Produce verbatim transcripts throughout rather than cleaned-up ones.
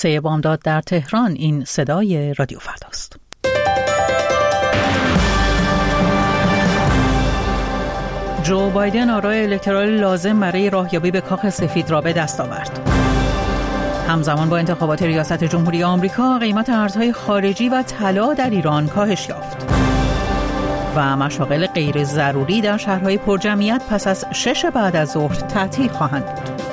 سه بامداد در تهران. این صدای رادیو فرداست. جو بایدن آرای الکترالی لازم برای راهیابی به کاخ سفید را به دست آورد. همزمان با انتخابات ریاست جمهوری آمریکا، قیمت ارزهای خارجی و طلا در ایران کاهش یافت. و مشاغل غیر ضروری در شهرهای پرجمعیت پس از شش بعد از ظهر تعطیل خواهند بود.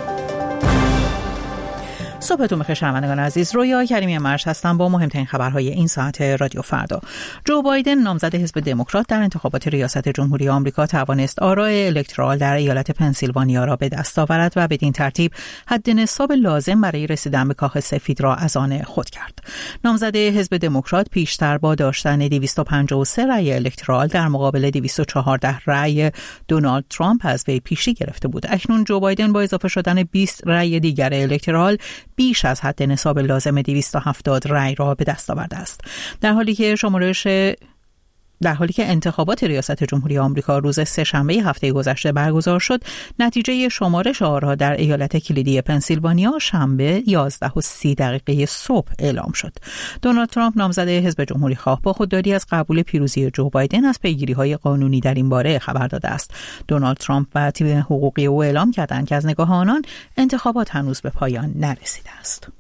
صبحتون بخیر شنوندگان عزیز، رویا کریمی مرش هستم با مهمترین خبرهای این ساعت رادیو فردا. جو بایدن نامزد حزب دموکرات در انتخابات ریاست جمهوری آمریکا توانست آرای الکترال در ایالت پنسیلوانیا را به دست آورد و بدین ترتیب حد نصاب لازم برای رسیدن به کاخ سفید را از آن خود کرد. نامزد حزب دموکرات پیشتر با داشتن دویست و پنجاه و سه رأی الکترال در مقابل دویست و چهارده رأی دونالد ترامپ از وی پیشی گرفته بود. اکنون جو بایدن با اضافه شدن بیست رأی دیگر الکترال بیش از حد نصاب لازم دویست و هفتاد رأی را به دست آورده است. در حالی که شمارش در حالی که انتخابات ریاست جمهوری آمریکا روز سه‌شنبه هفته گذشته برگزار شد، نتیجه شمارش آرا در ایالت کلیدی پنسیلوانیا شنبه یازده و سی دقیقه صبح اعلام شد. دونالد ترامپ نامزد حزب جمهوری خواه با خودداری از قبول پیروزی جو بایدن از پیگیری‌های قانونی در این باره خبر داده است. دونالد ترامپ و تیم حقوقی او اعلام کردند که از نگاه آنان انتخابات هنوز به پایان نرسیده است.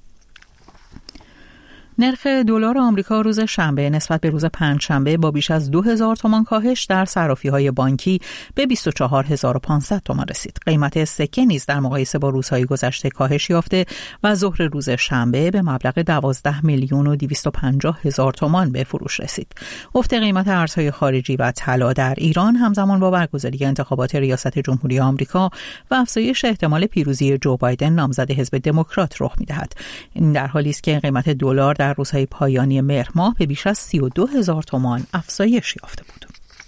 نرخ دلار آمریکا روز شنبه نسبت به روز پنجشنبه با بیش از دو هزار تومان کاهش در صرافی‌های بانکی به بیست و چهار هزار و پانصد تومان رسید. قیمت سکه نیز در مقایسه با روزهای گذشته کاهش یافته و ظهر روز شنبه به مبلغ دوازده میلیون و دویست و پنجاه هزار تومان به فروش رسید. افت قیمت ارزهای خارجی و طلا در ایران همزمان با برگزاری انتخابات ریاست جمهوری آمریکا و افزایش احتمال پیروزی جو بایدن نامزد حزب دموکرات رخ می‌دهد. این در حالی است که قیمت دلار در روزهای پایانی مهر ماه به بیش از سی و دو هزار تومان افزایش یافته بود.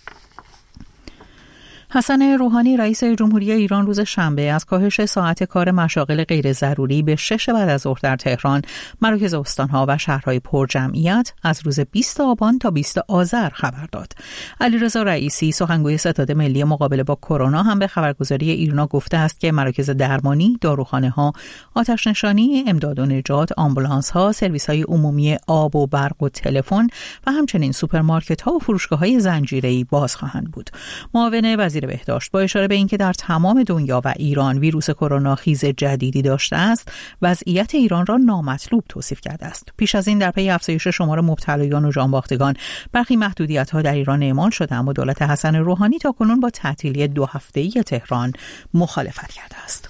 حسن روحانی رئیس جمهوری ایران روز شنبه از کاهش ساعت کار مشاغل غیر ضروری به شش بعد از ظهر در تهران، مراکز استانها و شهرهای پرجمعیت از روز بیست آبان تا بیست آذر خبر داد. علیرضا رئیسی سخنگوی ستاد ملی مقابله با کرونا هم به خبرگزاری ایرنا گفته است که مراکز درمانی، داروخانه‌ها، آتش نشانی، امداد و نجات، آمبولانس‌ها، سرویس‌های عمومی آب و برق و تلفن و همچنین سوپرمارکت‌ها و فروشگاه‌های زنجیره‌ای باز خواهند بود. معاون وزیر بهداشت با اشاره به اینکه در تمام دنیا و ایران ویروس کرونا خیز جدیدی داشته است، وضعیت ایران را نامطلوب توصیف کرده است. پیش از این در پی افزایش شمار مبتلایان و جانباختگان، برخی محدودیت‌ها در ایران اعمال شده، اما دولت حسن روحانی تاکنون با تعطیلی دو هفته‌ای تهران مخالفت کرده است.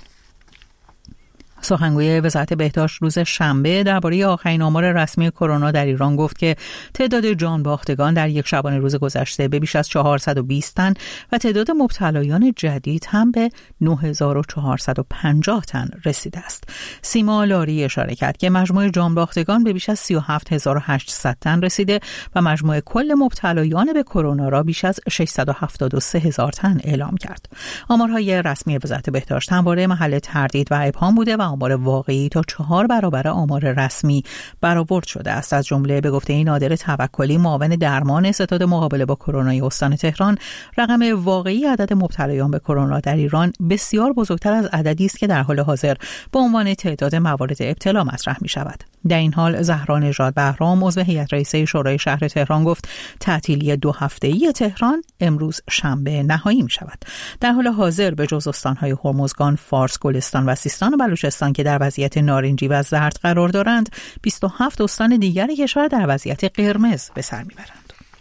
سخنگوی وزارت بهداشت روز شنبه درباره آخرین آمار رسمی کرونا در ایران گفت که تعداد جانباختگان در یک شبانه روز گذشته به بیش از چهارصد و بیست تن و تعداد مبتلایان جدید هم به نه هزار و چهارصد و پنجاه تن رسیده است. سیما لاری اشاره کرد که مجموع جانباختگان به بیش از سی و هفت هزار و هشتصد تن رسیده و مجموع کل مبتلایان به کرونا را بیش از ششصد و هفتاد و سه هزار تن اعلام کرد. آمارهای رسمی وزارت بهداشت همواره محل تردید و ابهام بوده و آمار واقعی تا چهار برابر آمار رسمی برآورد شده است. از جمله به گفته نادر توکلی، معاون درمان ستاد مقابله با کرونا استان تهران، رقم واقعی عدد مبتلایان به کرونا در ایران بسیار بزرگتر از عددی است که در حال حاضر به عنوان تعداد موارد ابتلا مطرح می شود. در این حال زهرا نژاد بهرام عضو هیئت رئیسه شورای شهر تهران گفت تعطیلی دو هفته‌ای تهران امروز شنبه نهایی می شود. در حال حاضر به جز استان‌های هرمزگان، فارس، گلستان و سیستان و بلوچستان که در وضعیت نارنجی و زرد قرار دارند، بیست و هفت استان دیگر کشور در وضعیت قرمز به سر میبرند.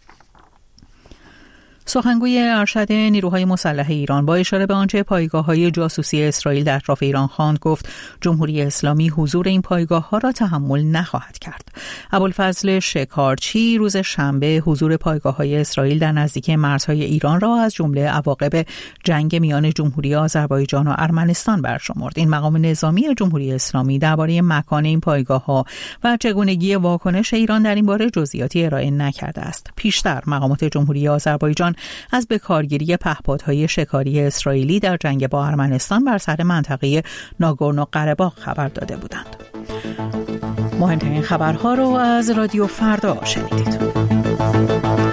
سخنگوی ارشد نیروهای مسلح ایران با اشاره به آنچه پایگاه‌های جاسوسی اسرائیل در اطراف ایران خواند گفت جمهوری اسلامی حضور این پایگاه‌ها را تحمل نخواهد کرد. ابوالفضل شکارچی روز شنبه حضور پایگاه‌های اسرائیل در نزدیکی مرزهای ایران را از جمله عواقب جنگ میان جمهوری آذربایجان و ارمنستان برشمرد. این مقام نظامی جمهوری اسلامی درباره مکان این پایگاه‌ها و چگونگی واکنش ایران در این باره جزئیاتی ارائه نکرده است. پیشتر مقامات جمهوری آذربایجان از بکارگیری پهپادهای شکاری اسرائیلی در جنگ با ارمنستان بر سر منطقه ناگورنو قره‌باغ خبر داده بودند. مهمترین خبرها رو از رادیو فردا شنیدید.